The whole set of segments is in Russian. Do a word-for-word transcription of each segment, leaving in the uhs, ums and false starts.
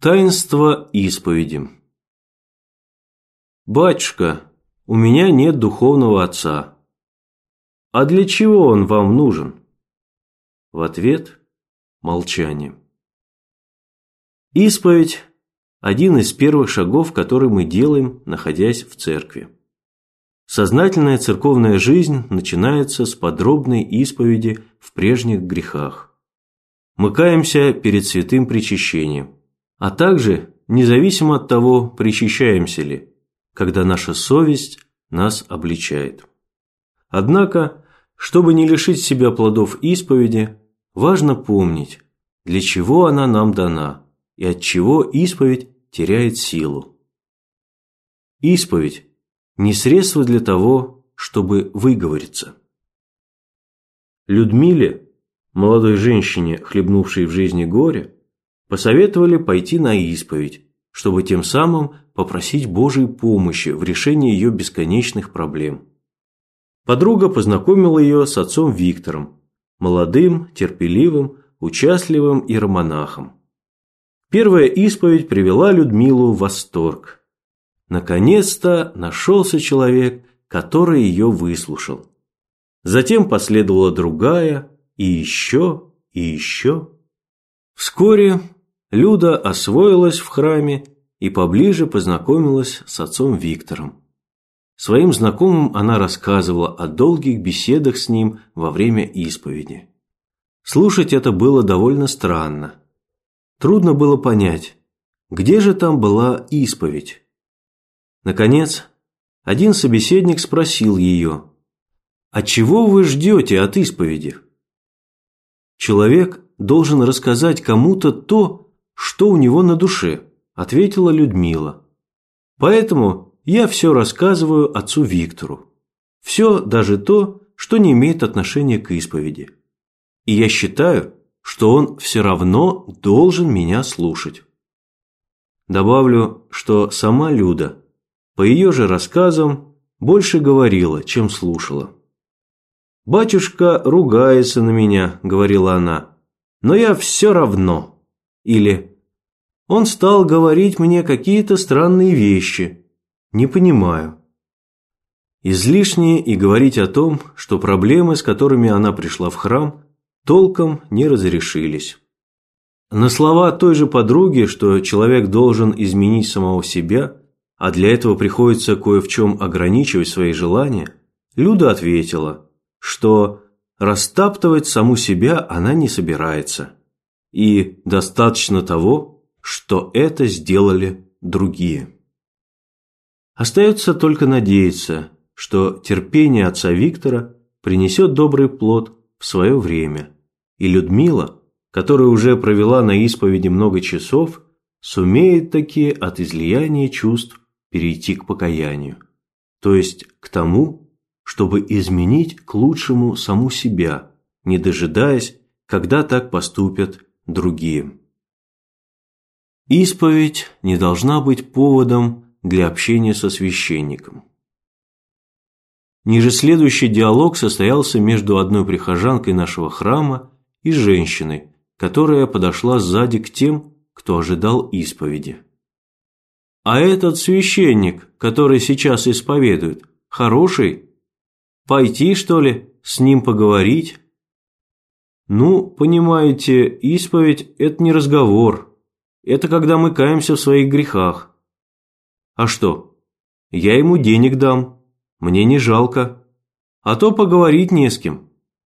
Таинство исповеди. «Батюшка, у меня нет духовного отца. А для чего он вам нужен?» В ответ – молчание. Исповедь – один из первых шагов, который мы делаем, находясь в церкви. Сознательная церковная жизнь начинается с подробной исповеди в прежних грехах. Мы каемся перед святым причащением, а также, независимо от того, причащаемся ли, когда наша совесть нас обличает. Однако, чтобы не лишить себя плодов исповеди, важно помнить, для чего она нам дана и от чего исповедь теряет силу. Исповедь – не средство для того, чтобы выговориться. Людмиле, молодой женщине, хлебнувшей в жизни горе, посоветовали пойти на исповедь, чтобы тем самым попросить Божьей помощи в решении ее бесконечных проблем. Подруга познакомила ее с отцом Виктором, молодым, терпеливым, участливым иеромонахом. Первая исповедь привела Людмилу в восторг. Наконец-то нашелся человек, который ее выслушал. Затем последовала другая, и еще, и еще. Вскоре Люда освоилась в храме и поближе познакомилась с отцом Виктором. Своим знакомым она рассказывала о долгих беседах с ним во время исповеди. Слушать это было довольно странно. Трудно было понять, где же там была исповедь. Наконец, один собеседник спросил ее: «А чего вы ждете от исповеди?» «Человек должен рассказать кому-то то, что у него на душе», – ответила Людмила. «Поэтому я все рассказываю отцу Виктору. Все, даже то, что не имеет отношения к исповеди. И я считаю, что он все равно должен меня слушать». Добавлю, что сама Люда, по ее же рассказам, больше говорила, чем слушала. «Батюшка ругается на меня», – говорила она, – «но я все равно». Или «Он стал говорить мне какие-то странные вещи. Не понимаю». Излишне и говорить о том, что проблемы, с которыми она пришла в храм, толком не разрешились. На слова той же подруги, что человек должен изменить самого себя, а для этого приходится кое в чем ограничивать свои желания, Люда ответила, что растаптывать саму себя она не собирается, и достаточно того, что это сделали другие. Остается только надеяться, что терпение отца Виктора принесет добрый плод в свое время, и Людмила, которая уже провела на исповеди много часов, сумеет таки от излияния чувств перейти к покаянию, то есть к тому, чтобы изменить к лучшему саму себя, не дожидаясь, когда так поступят другие. Исповедь не должна быть поводом для общения со священником. Ниже следующий диалог состоялся между одной прихожанкой нашего храма и женщиной, которая подошла сзади к тем, кто ожидал исповеди. «А этот священник, который сейчас исповедует, хороший? Пойти, что ли, с ним поговорить?» «Ну, понимаете, исповедь – это не разговор. Это когда мы каемся в своих грехах. А что? Я ему денег дам. Мне не жалко. А то поговорить не с кем».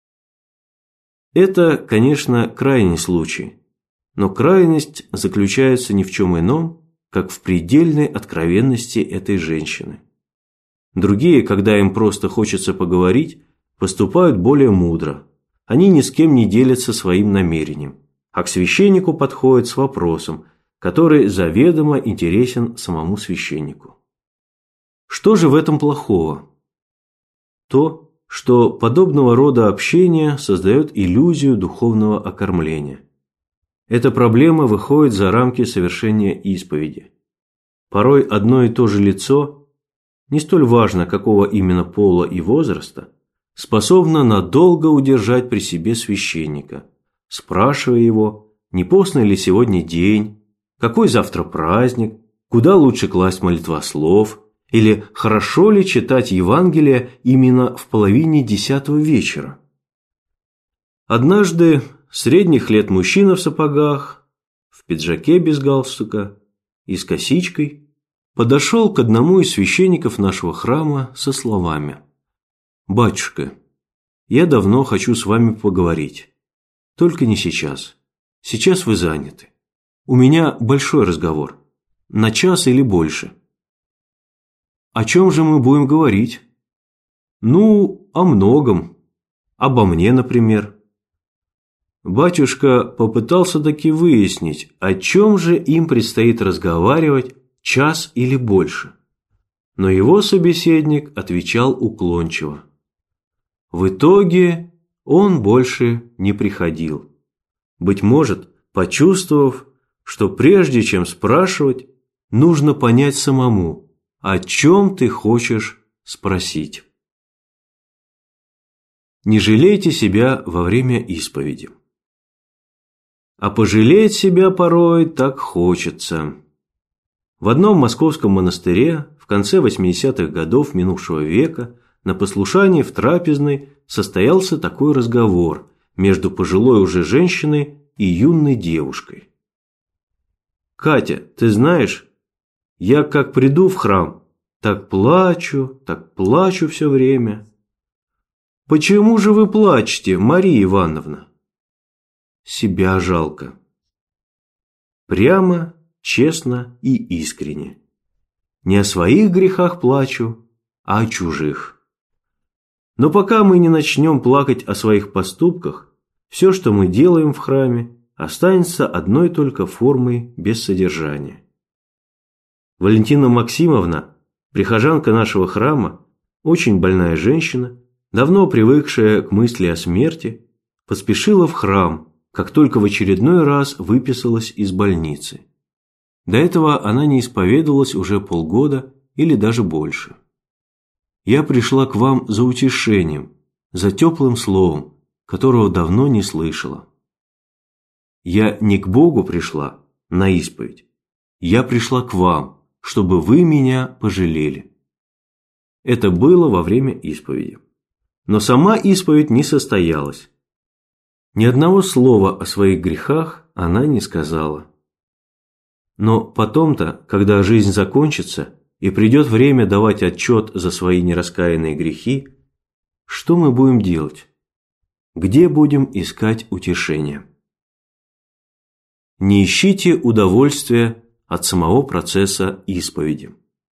Это, конечно, крайний случай. Но крайность заключается ни в чем ином, как в предельной откровенности этой женщины. Другие, когда им просто хочется поговорить, поступают более мудро. Они ни с кем не делятся своим намерением, а к священнику подходят с вопросом, который заведомо интересен самому священнику. Что же в этом плохого? То, что подобного рода общение создает иллюзию духовного окормления. Эта проблема выходит за рамки совершения исповеди. Порой одно и то же лицо, не столь важно какого именно пола и возраста, способно надолго удержать при себе священника, спрашивая его, не постный ли сегодня день, какой завтра праздник, куда лучше класть молитвослов, или хорошо ли читать Евангелие именно в половине десятого вечера. Однажды средних лет мужчина в сапогах, в пиджаке без галстука и с косичкой подошел к одному из священников нашего храма со словами: «Батюшка, я давно хочу с вами поговорить, только не сейчас. Сейчас вы заняты. У меня большой разговор, на час или больше». «О чем же мы будем говорить?» «Ну, о многом. Обо мне, например». Батюшка попытался таки выяснить, о чем же им предстоит разговаривать час или больше. Но его собеседник отвечал уклончиво. В итоге он больше не приходил. Быть может, почувствовав, что прежде чем спрашивать, нужно понять самому, о чем ты хочешь спросить. Не жалейте себя во время исповеди. А пожалеть себя порой так хочется. В одном московском монастыре в конце восьмидесятых годов минувшего века на послушании в трапезной состоялся такой разговор между пожилой уже женщиной и юной девушкой. «Катя, ты знаешь, я как приду в храм, так плачу, так плачу все время». «Почему же вы плачете, Мария Ивановна?» «Себя жалко». Прямо, честно и искренне. Не о своих грехах плачу, а о чужих. Но пока мы не начнем плакать о своих поступках, все, что мы делаем в храме, останется одной только формой без содержания. Валентина Максимовна, прихожанка нашего храма, очень больная женщина, давно привыкшая к мысли о смерти, поспешила в храм, как только в очередной раз выписалась из больницы. До этого она не исповедовалась уже полгода или даже больше. «Я пришла к вам за утешением, за теплым словом, которого давно не слышала. Я не к Богу пришла на исповедь, я пришла к вам, чтобы вы меня пожалели». Это было во время исповеди. Но сама исповедь не состоялась. Ни одного слова о своих грехах она не сказала. Но потом-то, когда жизнь закончится и придет время давать отчет за свои нераскаянные грехи, что мы будем делать? Где будем искать утешения? Не ищите удовольствия от самого процесса исповеди.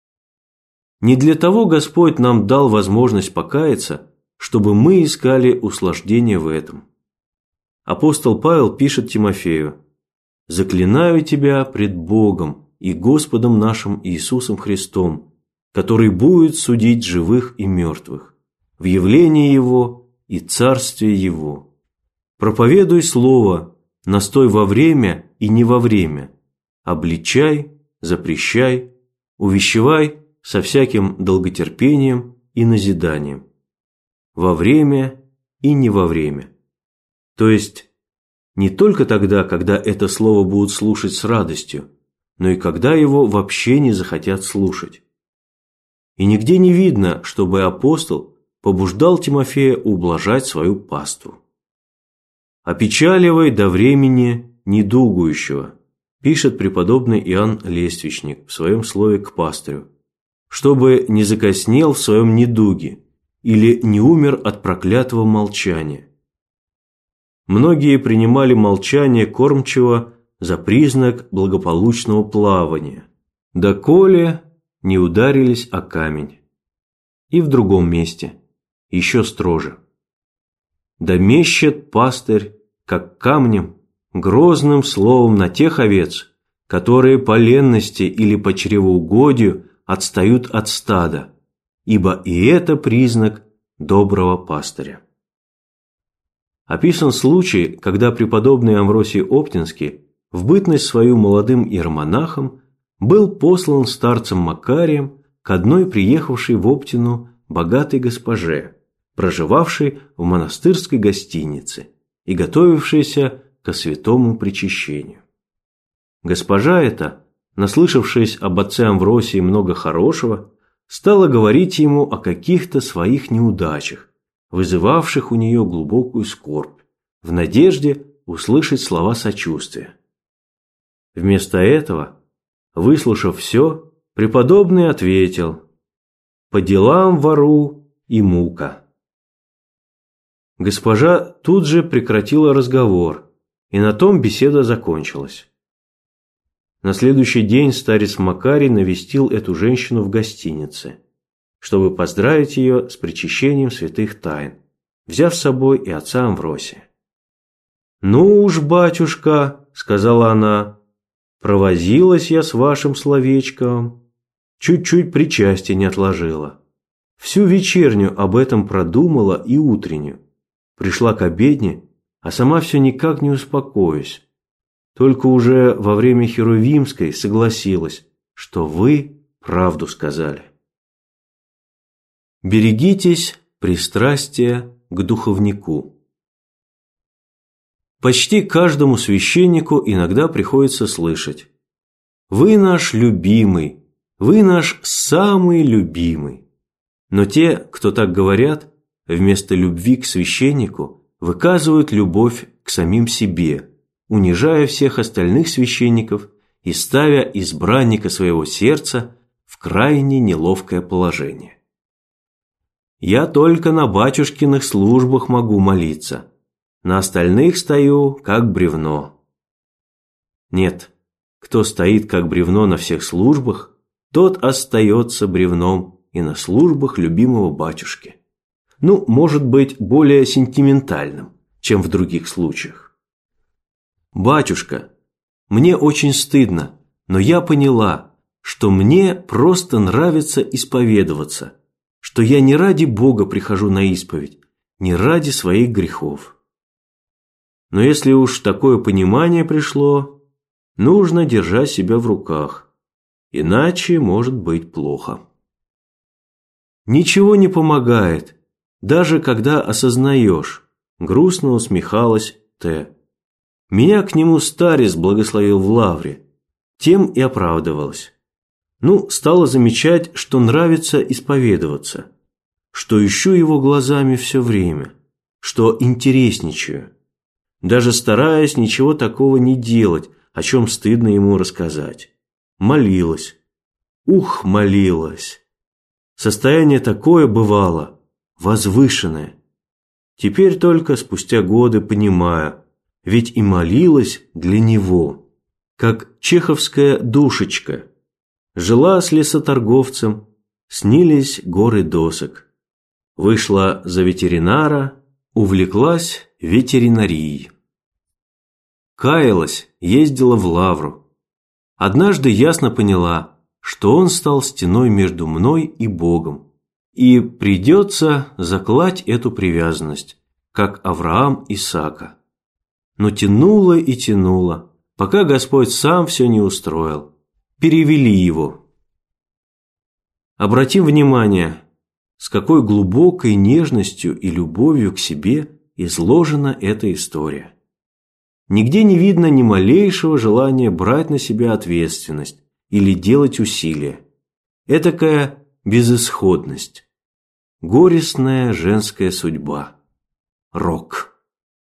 Не для того Господь нам дал возможность покаяться, чтобы мы искали услаждение в этом. Апостол Павел пишет Тимофею: «Заклинаю тебя пред Богом и Господом нашим Иисусом Христом, который будет судить живых и мертвых, в явлении Его и царстве Его. Проповедуй слово, настой во время и не во время, обличай, запрещай, увещевай со всяким долготерпением и назиданием, во время и не во время». То есть, не только тогда, когда это слово будут слушать с радостью, но и когда его вообще не захотят слушать. И нигде не видно, чтобы апостол побуждал Тимофея ублажать свою паству. «Опечаливай до времени недугующего», пишет преподобный Иоанн Лествичник в своем слове к пастырю, «чтобы не закоснел в своем недуге или не умер от проклятого молчания». Многие принимали молчание кормчего за признак благополучного плавания, доколе не ударились о камень. И в другом месте, еще строже: «Да мещет пастырь, как камнем, грозным словом на тех овец, которые по ленности или по чревоугодию отстают от стада, ибо и это признак доброго пастыря». Описан случай, когда преподобный Амвросий Оптинский в бытность свою молодым иеромонахом был послан старцем Макарием к одной приехавшей в Оптину богатой госпоже, проживавшей в монастырской гостинице и готовившейся ко святому причащению. Госпожа эта, наслышавшись об отце Амвросии много хорошего, стала говорить ему о каких-то своих неудачах, вызывавших у нее глубокую скорбь, в надежде услышать слова сочувствия. Вместо этого, выслушав все, преподобный ответил: «По делам вору и мука». Госпожа тут же прекратила разговор, и на том беседа закончилась. На следующий день старец Макарий навестил эту женщину в гостинице, чтобы поздравить ее с причащением святых тайн, взяв с собой и отца Амвросия. «Ну уж, батюшка, — сказала она, — провозилась я с вашим словечком, чуть-чуть причастие не отложила. Всю вечерню об этом продумала и утреннюю. Пришла к обедне, а сама все никак не успокоюсь. Только уже во время Херувимской согласилась, что вы правду сказали». Берегитесь пристрастия к духовнику. Почти каждому священнику иногда приходится слышать: «Вы наш любимый, вы наш самый любимый». Но те, кто так говорят, вместо любви к священнику выказывают любовь к самим себе, унижая всех остальных священников и ставя избранника своего сердца в крайне неловкое положение. «Я только на батюшкиных службах могу молиться, на остальных стою, как бревно». Нет, кто стоит, как бревно на всех службах, тот остается бревном и на службах любимого батюшки. Ну, может быть, более сентиментальным, чем в других случаях. «Батюшка, мне очень стыдно, но я поняла, что мне просто нравится исповедоваться, что я не ради Бога прихожу на исповедь, не ради своих грехов». Но если уж такое понимание пришло, нужно держать себя в руках, иначе может быть плохо. «Ничего не помогает, даже когда осознаешь», — грустно усмехалась Т. «Меня к нему старец благословил в лавре, тем и оправдывалась. Ну, стала замечать, что нравится исповедоваться, что ищу его глазами все время, что интересничаю, даже стараясь ничего такого не делать, о чем стыдно ему рассказать. Молилась. Ух, молилась. Состояние такое бывало, возвышенное. Теперь только спустя годы понимаю, ведь и молилась для него, как чеховская душечка. Жила с лесоторговцем, снились горы досок. Вышла за ветеринара, увлеклась ветеринарией. Каялась, ездила в лавру. Однажды ясно поняла, что он стал стеной между мной и Богом, и придется заклать эту привязанность, как Авраам Исаака. Но тянула и тянула, пока Господь сам все не устроил. Перевели его. Обратим внимание, с какой глубокой нежностью и любовью к себе изложена эта история. Нигде не видно ни малейшего желания брать на себя ответственность или делать усилия. Этакая безысходность. Горестная женская судьба. Рок.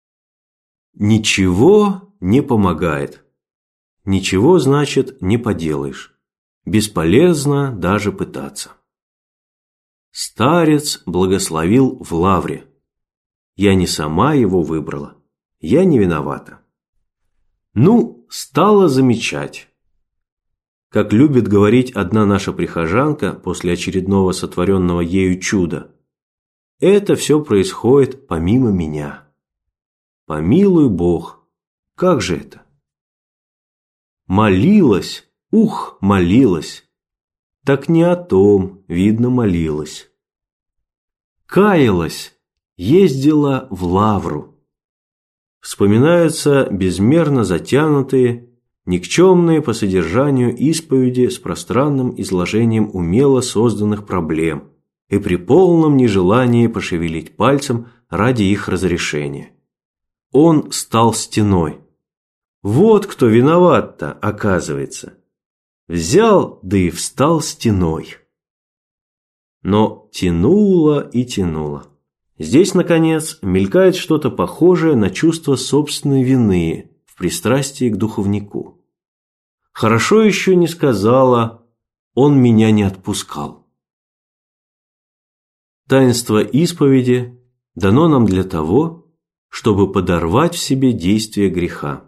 Ничего не помогает. Ничего, значит, не поделаешь. Бесполезно даже пытаться. Старец благословил в лавре. Я не сама его выбрала. Я не виновата. Ну, стала замечать. Как любит говорить одна наша прихожанка после очередного сотворенного ею чуда, это все происходит помимо меня. Помилуй Бог, как же это? Молилась, ух, молилась. Так не о том, видно, молилась. Каялась, ездила в лавру. Вспоминаются безмерно затянутые, никчемные по содержанию исповеди с пространным изложением умело созданных проблем и при полном нежелании пошевелить пальцем ради их разрешения. Он стал стеной. Вот кто виноват-то, оказывается. Взял, да и встал стеной. Но тянуло и тянуло. Здесь, наконец, мелькает что-то похожее на чувство собственной вины в пристрастии к духовнику. Хорошо еще не сказала: «Он меня не отпускал». Таинство исповеди дано нам для того, чтобы подорвать в себе действие греха.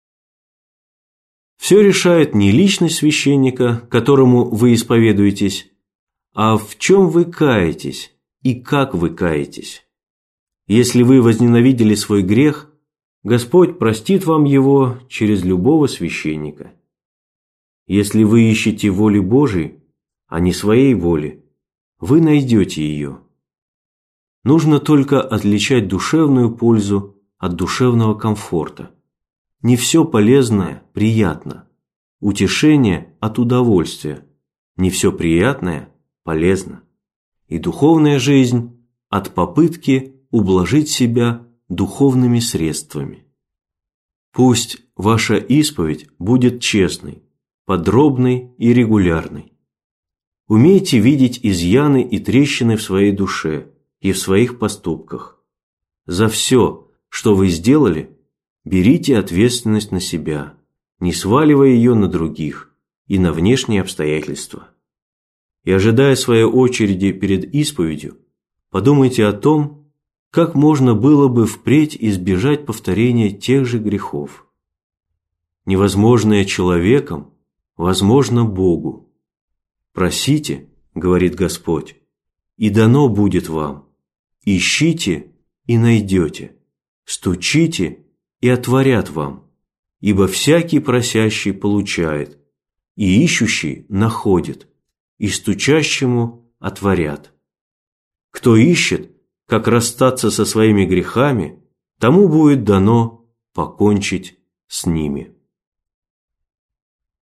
Все решает не личность священника, которому вы исповедуетесь, а в чем вы каетесь и как вы каетесь. Если вы возненавидели свой грех, Господь простит вам его через любого священника. Если вы ищете воли Божией, а не своей воли, вы найдете ее. Нужно только отличать душевную пользу от душевного комфорта. Не все полезное приятно. Утешение от удовольствия. Не все приятное полезно. И духовная жизнь от попытки ублажить себя духовными средствами. Пусть ваша исповедь будет честной, подробной и регулярной. Умейте видеть изъяны и трещины в своей душе и в своих поступках. За все, что вы сделали, берите ответственность на себя, не сваливая ее на других и на внешние обстоятельства. И, ожидая своей очереди перед исповедью, подумайте о том, как можно было бы впредь избежать повторения тех же грехов. Невозможное человеком возможно Богу. «Просите, — говорит Господь, — и дано будет вам. Ищите и найдете, стучите и отворят вам, ибо всякий просящий получает, и ищущий находит, и стучащему отворят. Кто ищет, как расстаться со своими грехами, тому будет дано покончить с ними».